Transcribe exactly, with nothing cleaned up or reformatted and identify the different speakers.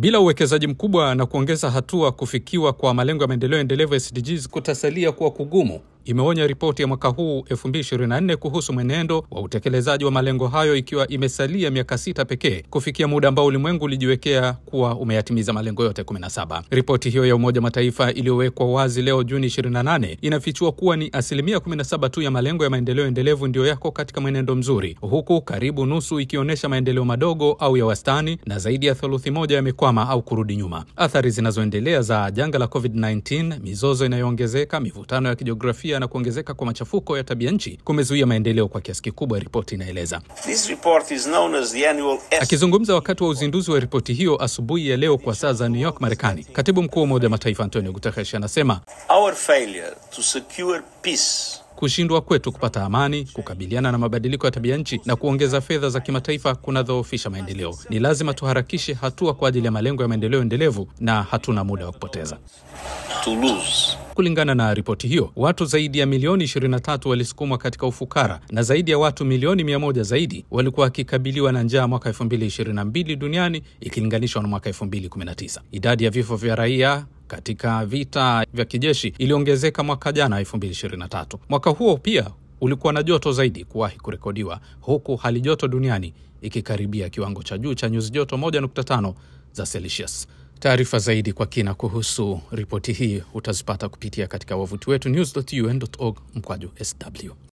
Speaker 1: Bila uwekezaji mkubwa na kuongeza hatua kufikiwa kwa malengo ya maendeleo endelevu S D Gs kutasalia kuwa kugumu, imeonya ripoti ya mwaka huu elfu mbili ishirini na nne kuhusu mwenendo wa utekelezaji wa malengo hayo, ikiwa imesalia miaka sita pekee kufikia muda ambao ulimwengu ulijiwekea kuwa umeyatimiza malengo yote kumi na saba. Ripoti hiyo ya Umoja Mataifa iliyowekwa wazi leo Juni ishirini na nane inafichua kuwa ni asilimia kumi na saba tu ya malengo ya maendeleo endelevu ndio yako katika mwenendo mzuri, huku karibu nusu ikionyesha maendeleo madogo au ya wastani na zaidi ya thuluthi moja yamekwama au kurudi nyuma. Athari zinazoendelea za janga la COVID kumi na tisa, mizozo inayoongezeka, mivutano ya kijiografia na kuongezeka kwa machafuko ya tabia nchi kumezuia maendeleo kwa kiasi kikubwa, ripoti inaeleza.
Speaker 2: This report is known as the annual
Speaker 1: Akizungumza wakati wa uzinduzi wa ripoti hiyo asubuhi ya leo kwa saa za New York, Marekani, Katibu Mkuu wa Umoja wa Mataifa Antonio Guterres anasema,
Speaker 2: Our failure to secure peace,
Speaker 1: kushindwa kwetu kupata amani, kukabiliana na mabadiliko ya tabia nchi na kuongeza fedha za kimataifa kunadhoofisha maendeleo. Ni lazima tuharakishe hatua kwa ajili ya malengo ya maendeleo endelevu na hatuna muda wa kupoteza.
Speaker 2: to lose.
Speaker 1: Kulingana na ripoti hiyo, watu zaidi ya milioni ishirini na tatu walisukumwa katika ufukara na zaidi ya watu milioni mia moja zaidi walikuwa wakikabiliwa na njaa mwaka elfu mbili ishirini na mbili duniani ikilinganishwa na mwaka elfu mbili kumi na tisa. Idadi ya vifo vya raia katika vita vya kijeshi iliongezeka mwaka jana elfu mbili ishirini na tatu. Mwaka huo pia ulikuwa na joto zaidi kuwahi kurekodiwa, huku hali joto duniani ikikaribia kiwango cha juu cha nyuzi joto moja nukta tano za Celsius. Taarifa zaidi kwa kina kuhusu ripoti hii utazipata kupitia katika wavuti wetu news dot u n dot org mkwaju S W.